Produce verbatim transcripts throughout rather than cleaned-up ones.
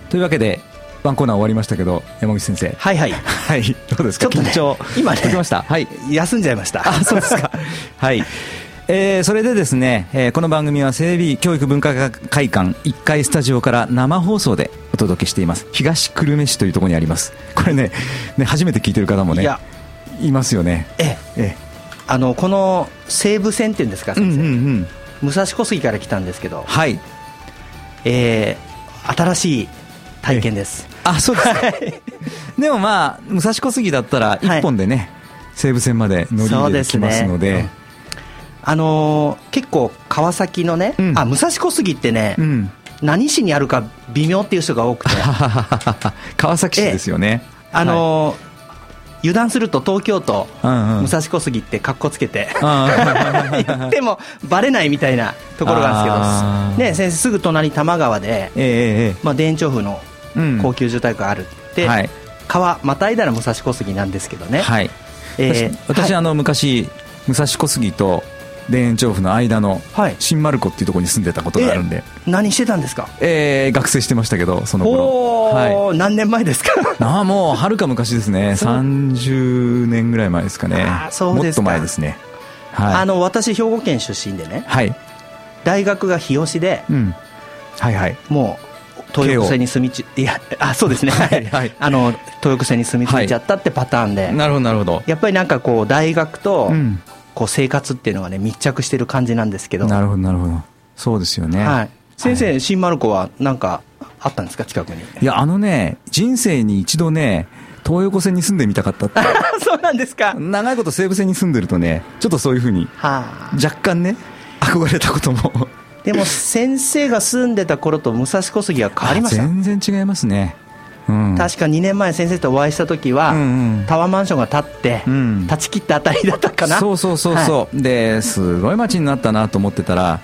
というわけでワンコーナー終わりましたけど、山口先生、 はいはいはいどうですか。 ちょっとね緊張今ね解けました。はい、 休んじゃいました。 あ、そうですかはい、えー、それでですね、えー、この番組は整備教育文化会館いっかいスタジオから生放送でお届けしています。東久留米市というところにあります。これ ね, ね初めて聞いてる方もね い, いますよね。 ええええ、あのこの西武線っていうんですか先生、うんうんうん、武蔵小杉から来たんですけど、はい、えー、新しい体験です。 あ、そうですかでもまあ武蔵小杉だったらいっぽんでね、はい、西武線まで乗り入れてきますので、 あのー、結構川崎のね、うん、あ武蔵小杉ってね、うん、何市にあるか微妙っていう人が多くて川崎市ですよね。 あのーはい、油断すると東京都、うんうん、武蔵小杉ってカッコつけて言ってもバレないみたいなところがあるんですけど、ね、先生すぐ隣多摩川で、えーまあ、田園調布の高級住宅があるって、うんはい、川またいだら武蔵小杉なんですけどね、はい、 えー、私、私、はい、あの昔武蔵小杉と田園調布の間の新丸子っていうところに住んでたことがあるんで、 えー、何してたんですか。 えー、学生してましたけどその頃、 はい、何年前ですかあもうはるか昔ですね。さんじゅうねんぐらい前ですかね。あ、そうですか。もっと前ですね、 はい、あの私兵庫県出身でね、はい、大学が日吉で、うん、はいはい、もう東横線に住みちいやあそうですねはいはい、あの東横線に住み着いちゃったってパターンで、はい、なるほどなるほど。やっぱりなんかこう大学と、うん、こう生活っていうのがね密着してる感じなんですけど。 なるほどなるほど。そうですよね、 はい、先生、はい、新丸子は何かあったんですか近くに。 いやあのね人生に一度ね東横線に住んでみたかったってそうなんですか。 長いこと西武線に住んでるとねちょっとそういうふうに若干ね憧れたこともでも先生が住んでた頃と武蔵小杉は変わりました。 全然違いますね、 うん、確かにねんまえ先生とお会いした時は、うんうん、タワーマンションが建って、うん、立ち切ったあたりだったかな。 そうそうそうそう、はい、ですごい街になったなと思ってたら、はい、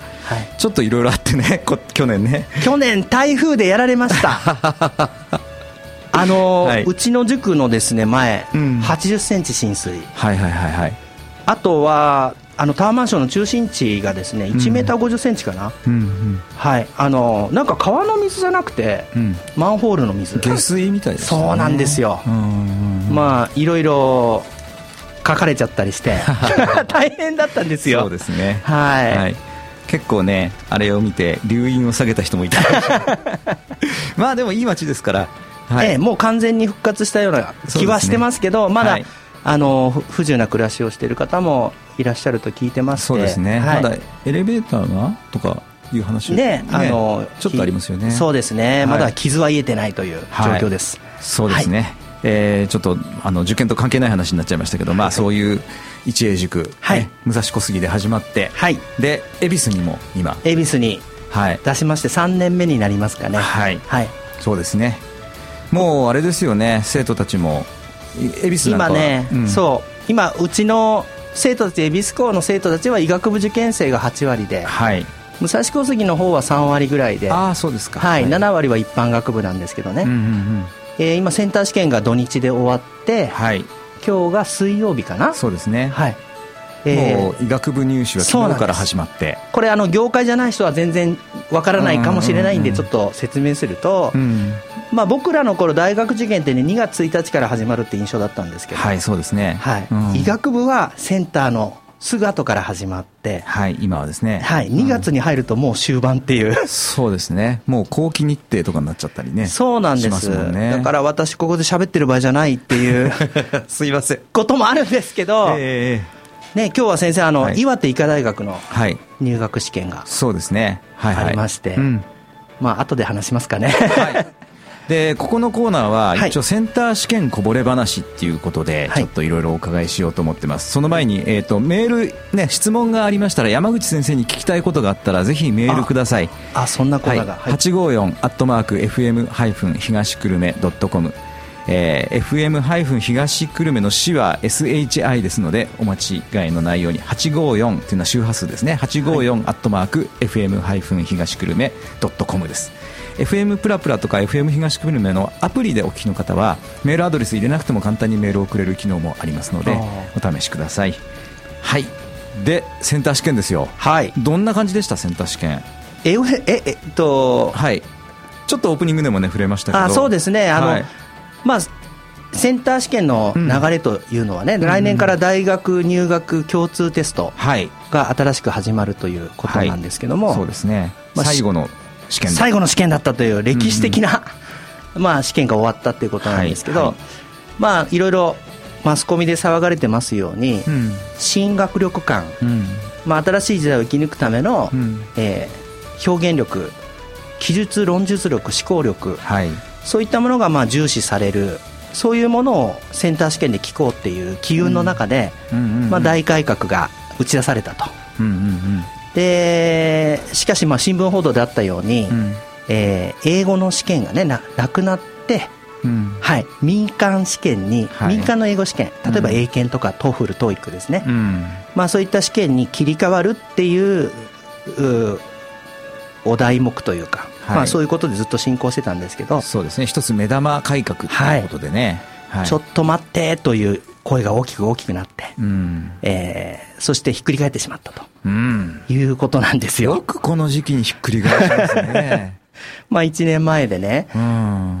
ちょっといろいろあってね去年ね去年台風でやられましたあの、はい、うちの塾のですね前、うん、はちじゅっセンチ浸水、はいはいはいはい、あとはあのタワーマンションの中心地がですねいちメーターごじゅっセンチかな、うんうん、はい、あのなんか川の水じゃなくて、うん、マンホールの水、 下水みたいですね。 そうなんですよ、うんうんうん、まあいろいろ書かれちゃったりして大変だったんですよ。 そうですね、 はい、はい、 結構ねあれを見て留飲を下げた人もいたまあでもいい街ですから、 はい、ええ、もう完全に復活したような気はしてますけど、まだ、はい、あの不自由な暮らしをしている方もいらっしゃると聞いてまして。 そうですね、はい、まだエレベーターがとかいう話ね、 ね、あのちょっとありますよね。 そうですね、はい、まだ傷は癒えてないという状況です、 はい、そうですね、はい、えー、ちょっとあの受験と関係ない話になっちゃいましたけど、まあ、そういう一英塾、はいね、武蔵小杉で始まって、はい、で恵比寿にも今恵比寿に出しましてさんねんめになりますかね。 はい、はい、そうですね。もうあれですよね、生徒たちも恵比寿なんかは今ね、うん、そう今うちの生徒たち恵比寿校の生徒たちは医学部受験生がはちわりで、はい、武蔵小杉の方はさんわりぐらいで、 あ、そうですか、 はいはい、ななわりは一般学部なんですけどね、うんうんうん、えー、今センター試験が土日で終わって、はい、今日が水曜日かな。 そうですね、 はい、 えー、もう医学部入試は昨日から始まって、 これあの業界じゃない人は全然わからないかもしれないんでちょっと説明すると、うん、まあ、僕らの頃大学受験ってねにがつついたちから始まるって印象だったんですけど、 はい、そうですね、 はい、うん、医学部はセンターのすぐ後から始まって、 はい、今はですね、 はい、にがつに入るともう終盤っていう、 うん、そうですね、もう後期日程とかになっちゃったりね。 そうなんです、しますもんね。だから私ここで喋ってる場合じゃないっていうすいませんこともあるんですけど、えーね、今日は先生あの、はい、岩手医科大学の入学試験が、 そうですね、はいはい、 ありまして、うん、まあ後で話しますかね、はい、 でここのコーナーは一応センター試験こぼれ話っていうことでちょっといろいろお伺いしようと思ってます、はい、その前に、えーと、メール、ね、質問がありましたら山口先生に聞きたいことがあったらぜひメールください。 ああ、そんなコーナーが、 はい、はちごーよんアットマークエフエム東久留米ドットコム、えー、エフエム 東久留米の市は エスエイチアイ ですのでお間違いのないようにはちごーよんというのは周波数ですね、はちごーよんアットマークエフエム 東久留米ドットコムです。エフエム プラプラとか エフエム 東久留米のアプリでお聞きの方はメールアドレス入れなくても簡単にメールを送れる機能もありますのでお試しください。はい、でセンター試験ですよ。はい、どんな感じでしたセンター試験。 えええっと、 はい、 ちょっとオープニングでもね触れましたけど、 あそうですね、あの、はい、まあセンター試験の流れというのはね、うん、来年から大学入学共通テストが新しく始まるということなんですけども、 はい、そうですね、まあ、最後の試験最後の試験だったという歴史的な、うんまあ、試験が終わったということなんですけど、はいはい、まあいろいろマスコミで騒がれてますように、うん、新学力観、うんまあ、新しい時代を生き抜くための、うんえー、表現力、記述論述力、思考力、はい、そういったものがまあ重視される、そういうものをセンター試験で聞こうっていう機運の中で、うんうんうんうんまあ、大改革が打ち出されたと、うんうんうん、でしかしまあ新聞報道であったように、うんえー、英語の試験が、ね、な, なくなって、うんはい、民間試験に、はい、民間の英語試験、例えば英検とかトーフル、トーイックですね、うんまあ、そういった試験に切り替わるっていううお題目というか、はいまあ、そういうことでずっと進行してたんですけど、 そうですね、一つ目玉改革ということでね、 はいはい、ちょっと待ってという声が大きく大きくなって、うんえー、そしてひっくり返ってしまったと、うん、いうことなんですよ。 よくこの時期にひっくり返しますねまあいちねんまえでね、うん、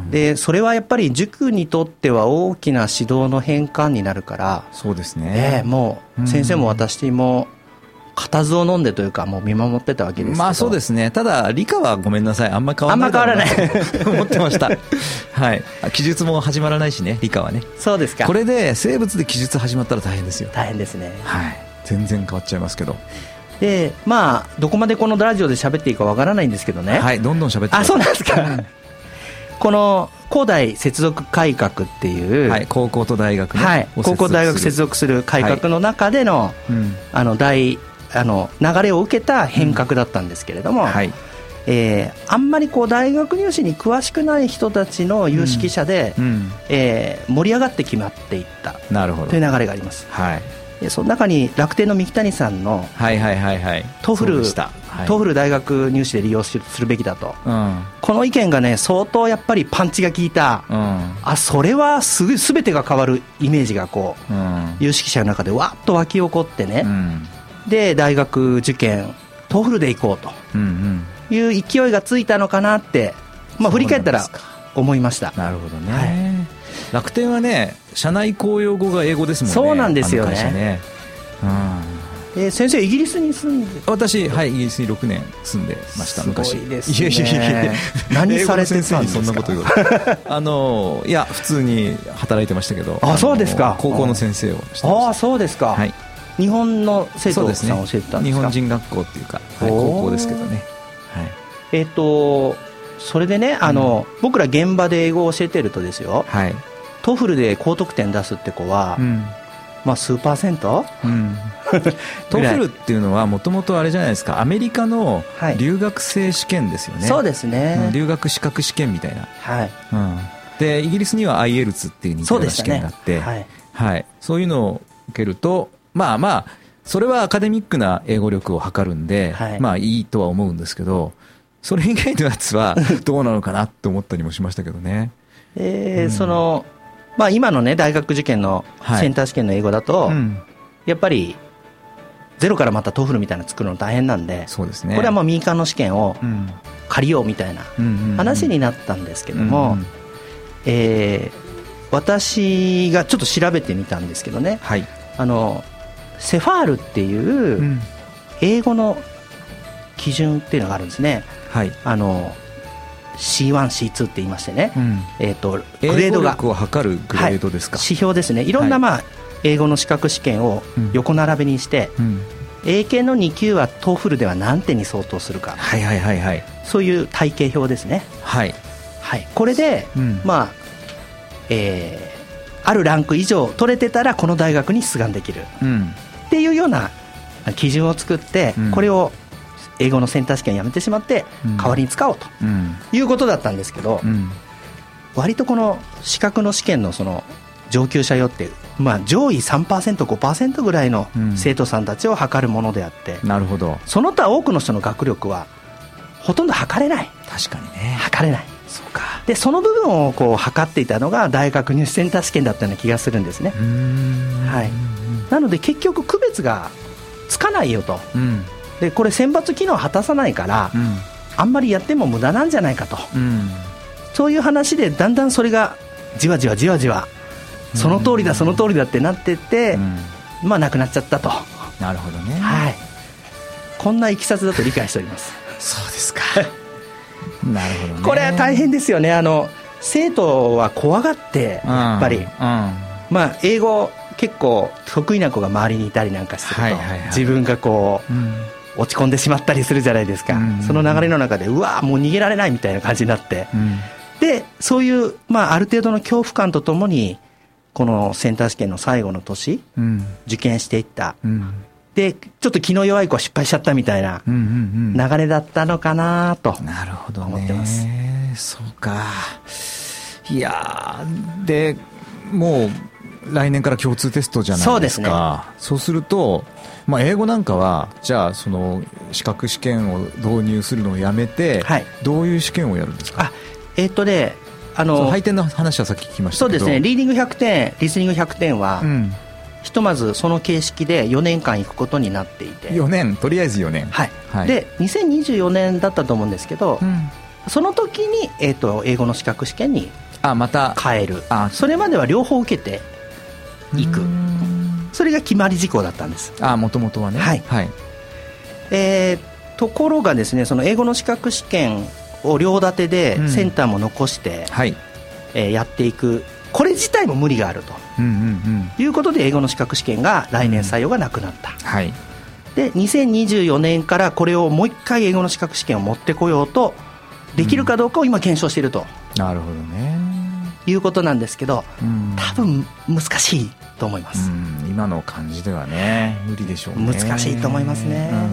でそれはやっぱり塾にとっては大きな指導の変換になるから、 そうですね、 えー、もう先生も私も固唾を飲んでというかもう見守ってたわけですけど、 まあそうですね、ただ理科はごめんなさい、あんまり変わらないだろうなと思ってましたはい、記述も始まらないしね、理科はね。 そうですか。 これで生物で記述始まったら大変ですよ。 大変ですね、 はい、全然変わっちゃいますけど、 でまあどこまでこのラジオで喋っていいかわからないんですけどね、 はい、どんどん喋ってください。 あ、そうなんですか、うん、この高大接続改革っていう、 はい、高校と大学、ねはい、高校大学接続する改革の中での、はいうん、あの大あの流れを受けた変革だったんですけれども、うんはいえー、あんまりこう大学入試に詳しくない人たちの有識者で、うんうんえー、盛り上がって決まっていったという流れがあります、はい、でその中に楽天の三木谷さんのトフル、トフル大学入試で利用するべきだと、うん、この意見がね相当やっぱりパンチが効いた、うん、あそれはすぐ全てが変わるイメージがこう、うん、有識者の中でわっと湧き起こってね、うんで大学受験トーフルで行こうという勢いがついたのかなって、まあ、振り返ったら思いました。 なるほどね、はい、楽天はね社内公用語が英語ですもんね。 そうなんですよ ね, ね、 うんえー、先生イギリスに住んで私、はい、イギリスにろくねん住んでました。昔すごいですね。いやいやいや何されてたんですか。そんなこと言うあのいや普通に働いてましたけど。 あ、そうですか。 高校の先生をしてました。 ああ、そうですか、はい、日本の生徒さんを教えてたんですか。 日本人学校っていうか、はい、高校ですけどね、はい、 えっとそれでねあの、うん、僕ら現場で英語を教えてるとですよ、はい、トフルで高得点出すって子は、うんまあ、数パーセント、うん、 トフルっていうのはもともとあれじゃないですか、アメリカの留学生試験ですよね、はい、 そうですね、 うん、留学資格試験みたいな、はいうん、でイギリスには アイエルツ っていう似たような試験があって、そう、ねはいはい、そういうのを受けるとまあまあそれはアカデミックな英語力を測るんで、はい、まあいいとは思うんですけど、それ以外のやつはどうなのかなって思ったりもしましたけどねえーうん、そのまあ今のね大学受験のセンター試験の英語だと、はいうん、やっぱりゼロからまたトフルみたいなの作るの大変なんで、 そうですね、 これはまあ民間の試験を借りようみたいな話になったんですけども、うんうんうんえー、私がちょっと調べてみたんですけどね、はい、あのセファールっていう英語の基準っていうのがあるんですね、はい、あの シーワン、シーツー って言いましてね、うんえー、とグレードが英語力を測るグレードですか、 はい、指標ですね。いろんな、まあはい、英語の資格試験を横並べにして、うん、英検のに級はトーフルでは何点に相当するか、はいはいはいはい、そういう体系表ですね、はいはい、これで、うんまあえー、あるランク以上取れてたらこの大学に出願できる、うんっていうような基準を作って、うん、これを英語のセンター試験やめてしまって代わりに使おうということだったんですけど、うん、割とこの資格の試験のその上級者用って、まあ、上位 さんパーセント、ごパーセント ぐらいの生徒さんたちを測るものであって、うん、なるほど、その他多くの人の学力はほとんど測れない。 確かにね、 測れない。そうか。でその部分をこう測っていたのが大学入試センター試験だったような気がするんですね。うーん、はい、なので結局区別がつかないよと、うん、でこれ選抜機能を果たさないから、うん、 あんまりやっても無駄なんじゃないかと、うん、そういう話でだんだんそれがじわじわじわじわその通りだその通りだってなってって、うん、まあなくなっちゃったと。 なるほどね、 はい、こんないきさつだと理解しておりますそうですかなるほどね。 これは大変ですよね。あの生徒は怖がってやっぱり、うんうん、まあ英語結構得意な子が周りにいたりなんかすると、はいはいはい、自分がこう、うん、落ち込んでしまったりするじゃないですか、うんうんうん、その流れの中でうわもう逃げられないみたいな感じになって、うん、でそういう、まあ、ある程度の恐怖感とともにこのセンター試験の最後の年、うん、受験していった、うん、でちょっと気の弱い子は失敗しちゃったみたいな流れだったのかなと思ってます。 なるほどね。そうか。いやでもう来年から共通テストじゃないですか。そうですね。そうすると、まあ、英語なんかはじゃあその資格試験を導入するのをやめて、はい、どういう試験をやるんですか。 あえー、っとねあの配点の話はさっき聞きましたけど、 そうですね、リーディングひゃくてんリスニングひゃくてんは、うん、ひとまずその形式でよねんかん行くことになっていて、 よねんとりあえずよねん、 はいはい、でにせんにじゅうよねんだったと思うんですけど、うん、その時に、えー、と英語の資格試験にあまた変える。あそれまでは両方受けていく、それが決まり事項だったんです。 あもともとはね、 はいはいえー、ところがですね、その英語の資格試験を両立てでセンターも残して、うんはいえー、やっていく、これ自体も無理があると、うんうんうん、いうことで英語の資格試験が来年採用がなくなった、うんはい、でにせんにじゅうよねんからこれをもう一回英語の資格試験を持ってこようとできるかどうかを今検証していると、 うん、なるほどねいうことなんですけど、うん、多分難しいと思います、うん、 今の感じではね無理でしょうね。 難しいと思いますね、うんうんうん、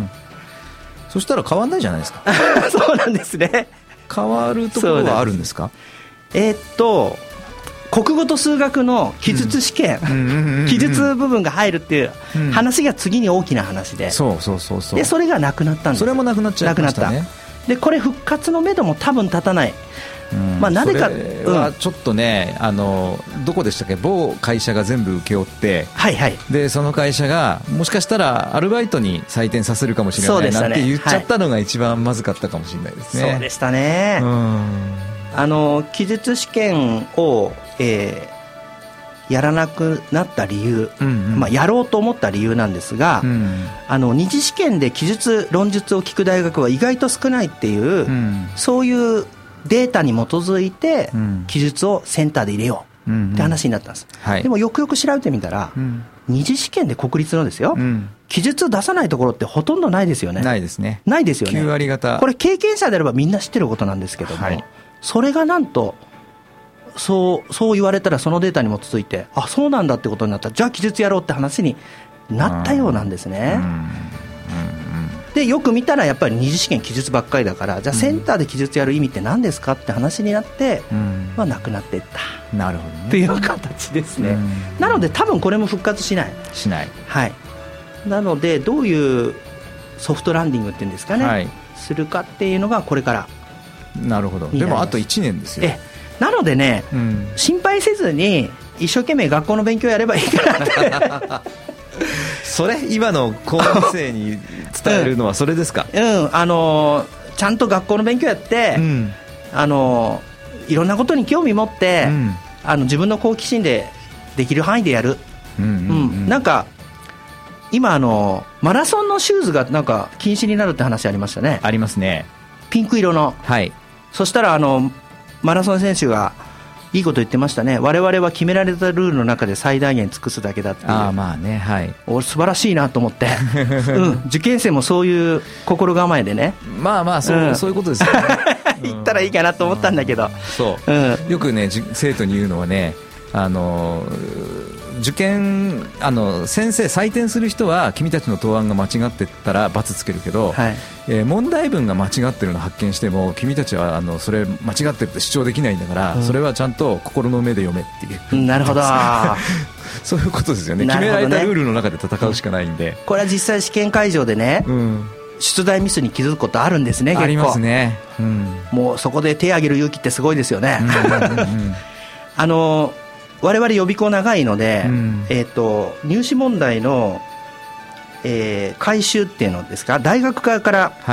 そしたら変わんないじゃないですかそうなんですね。 変わるところはあるんですか。 えー、っと国語と数学の記述試験、うん、記述部分が入るっていう話が次に大きな話で、うん、そうそうそうそう、でそれがなくなったんです。 それもなくなっちゃいましたね。 でこれ復活のめども多分立たない、 うんまあ、なぜかそれはちょっとね、うん、あのどこでしたっけ、某会社が全部請け負って、はいはい、でその会社がもしかしたらアルバイトに採点させるかもしれないなって言っちゃったのが一番まずかったかもしれないですね。 そうでしたね、うん、あの記述試験を、えー、やらなくなった理由、うんうんまあ、やろうと思った理由なんですが、うん、あの二次試験で記述論述を聞く大学は意外と少ないっていう、うん、そういうデータに基づいて記述をセンターで入れようって話になったんです、うんうんはい、でもよくよく調べてみたら、うん、二次試験で国立のですよ、うん、記述を出さないところってほとんどないですよね。 ないですね。 ないですよね。 きゅうわり方。 これ経験者であればみんな知ってることなんですけども、はい、それがなんとそうそう言われたらそのデータに基づいてあそうなんだってことになったらじゃあ記述やろうって話になったようなんですね、うんうんうん、でよく見たらやっぱり二次試験記述ばっかりだからじゃあセンターで記述やる意味って何ですかって話になって、うんまあ、なくなっていったなるほど、ね、 という形ですね、うん、なので多分これも復活しないしない、 はい、なのでどういうソフトランディングっていうんですかね、はい、するかっていうのがこれからなるほど。でもあといちねんですよ。 えなのでね、うん、心配せずに一生懸命学校の勉強やればいいかなってそれ今の高校生に伝えるのはそれですか。 うん、うん、あのちゃんと学校の勉強やって、うん、あのいろんなことに興味持って、うん、あの自分の好奇心でできる範囲でやる、うんうんうんうん、なんか今あのマラソンのシューズがなんか禁止になるって話ありましたね。 ありますね。 ピンク色の、 はい、 そしたらあのマラソン選手がいいこと言ってましたね。我々は決められたルールの中で最大限尽くすだけだっていう。 あまあね、はい、 俺素晴らしいなと思って、うん、受験生もそういう心構えでねまあまあそう、うん、そういうことですよね言ったらいいかなと思ったんだけど、うん、 そう、うん、よくね生徒に言うのはね、あの受験あの先生採点する人は君たちの答案が間違ってたら罰つけるけど、はいえー、問題文が間違ってるのを発見しても君たちはあのそれ間違ってるって主張できないんだから、うん、それはちゃんと心の目で読めっていう、 うん、なるほどそういうことですよ ね, ね決められたルールの中で戦うしかないんで、うん、 これは実際試験会場でね、うん、出題ミスに気づくことあるんですね。結構ありますね、 うん、もうそこで手を挙げる勇気ってすごいですよね、うんうんうんうん、あの我々予備校長いので、うんえー、と入試問題の、えー、回収っていうのですか、大学側から、はい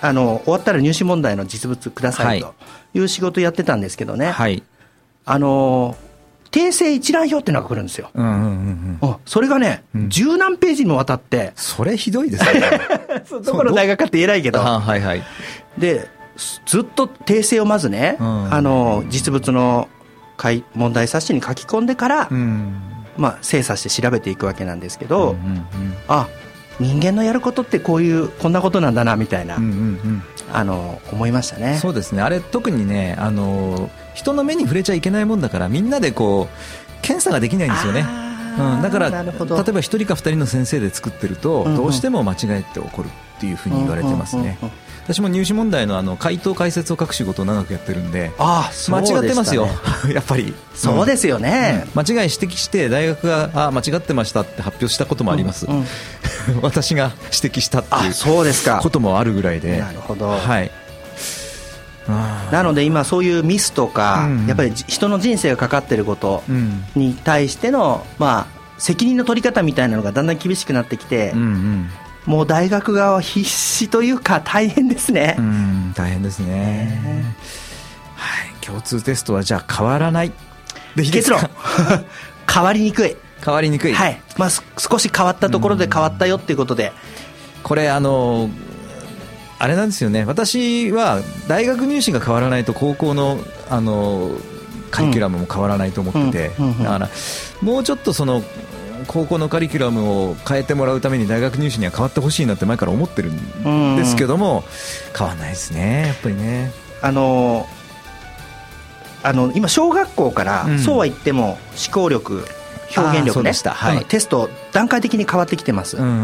あの終わったら入試問題の実物くださいという仕事やってたんですけどね、はい、あの訂正一覧表っていうのが来るんですよ、うんうんうんうん、それがね、うん、十何ページにもわたって、 それひどいですねどこの大学かって偉いけど、 はいはい、 でずっと訂正をまずね、うん、あの実物の問題冊子に書き込んでから、うんまあ、精査して調べていくわけなんですけど、うんうんうん、あ人間のやることってこういうこんなことなんだなみたいな、うんうんうん、あの思いましたね。 そうですね、あれ特にね、あの人の目に触れちゃいけないもんだからみんなでこう検査ができないんですよね、うん、だから例えばひとりかふたりの先生で作ってると、うんうん、どうしても間違えて起こるっていうふうに言われてますね、うんうんうんうん、私も入試問題 の, あの回答解説を書く仕事を長くやってるんで、 ああそうでしたね、間違ってますよやっぱりそうですよね、 うん、間違い指摘して大学があ間違ってましたって発表したこともあります、うんうん、私が指摘したっていうこともあるぐらいで、 なるほど、 はい、 なので今そういうミスとか、うんうん、やっぱり人の人生がかかっていることに対しての、まあ、責任の取り方みたいなのがだんだん厳しくなってきて、うんうん、もう大学側は必死というか大変ですね、 うん、大変ですね、はい、共通テストはじゃあ変わらないでいいですか。 結論変わりにくい変わりにくい、 はい、まあ、少し変わったところで変わったよっていうことで、 これあのあれなんですよね、私は大学入試が変わらないと高校 の, あのカリキュラムも変わらないと思ってて、うんうんうんうん、だからもうちょっとその高校のカリキュラムを変えてもらうために大学入試には変わってほしいなって前から思ってるんですけども、変わらないですね、やっぱりね。 あのあの今小学校から、うん、そうは言っても思考力表現力ね、はい、テスト段階的に変わってきてます、うんうんうん、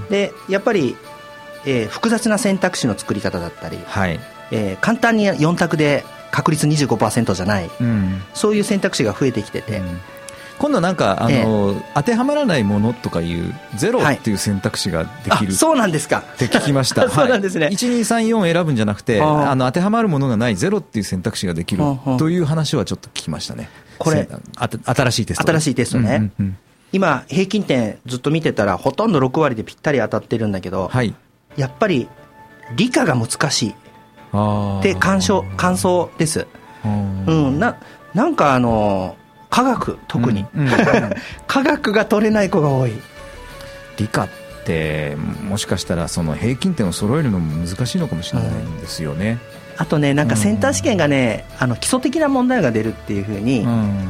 でやっぱり、えー、複雑な選択肢の作り方だったり、はいえー、簡単によん択で確率 にじゅうごパーセント じゃない、うん、そういう選択肢が増えてきてて、うん、今度なんかあの、えー、当てはまらないものとかいうゼロっていう選択肢ができる、はい、 そうなんですかって聞きましたそうなんですね、はい、 いちにさんよん選ぶんじゃなくてあの当てはまるものがないゼロっていう選択肢ができるという話はちょっと聞きましたね。 これ新しいテスト新しいテストね、うんうんうん、今平均点ずっと見てたらほとんどろく割でぴったり当たってるんだけど、はい、やっぱり理科が難しいって感想、感想です、うん、な, なんかあの科学特に、うんうん、科学が取れない子が多い。 理科ってもしかしたらその平均点を揃えるのも難しいのかもしれないんですよね、 うん、あとねなんかセンター試験がね、うん、あの基礎的な問題が出るっていうふうに、うん、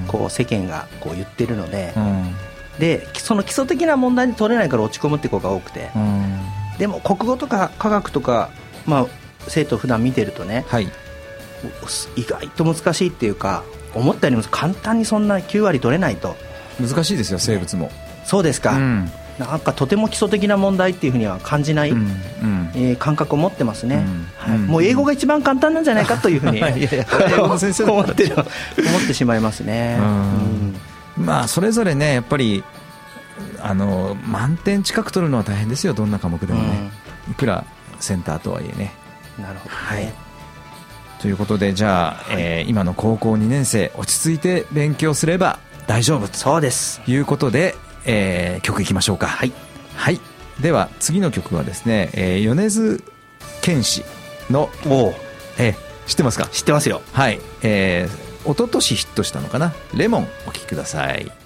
こう世間がこう言ってるので、うん、でその基礎的な問題に取れないから落ち込むって子が多くて、うん、でも国語とか科学とか、まあ、生徒普段見てるとね、はい、意外と難しいっていうか思ったよりも簡単にそんなきゅう割取れないと難しいですよ生物も、ね、 そうですか、うん、なんかとても基礎的な問題っていうふうには感じない、うんうんえー、感覚を持ってますね、うんはい、もう英語が一番簡単なんじゃないかというふうにいやいや英語の先生思ってる思ってしまいますね、うんうん、まあそれぞれねやっぱりあの満点近く取るのは大変ですよどんな科目でもね、うん、いくらセンターとはいえね。 なるほど、ねはいということでじゃあ、えー、今の高校にねん生落ち着いて勉強すれば大丈夫そうですということで、えー、曲いきましょうか。はい、はい、では次の曲はですね、えー、米津玄師のお、えー、知ってますか？ 知ってますよ。 はい、えー、一昨年ヒットしたのかなレモンお聴きください。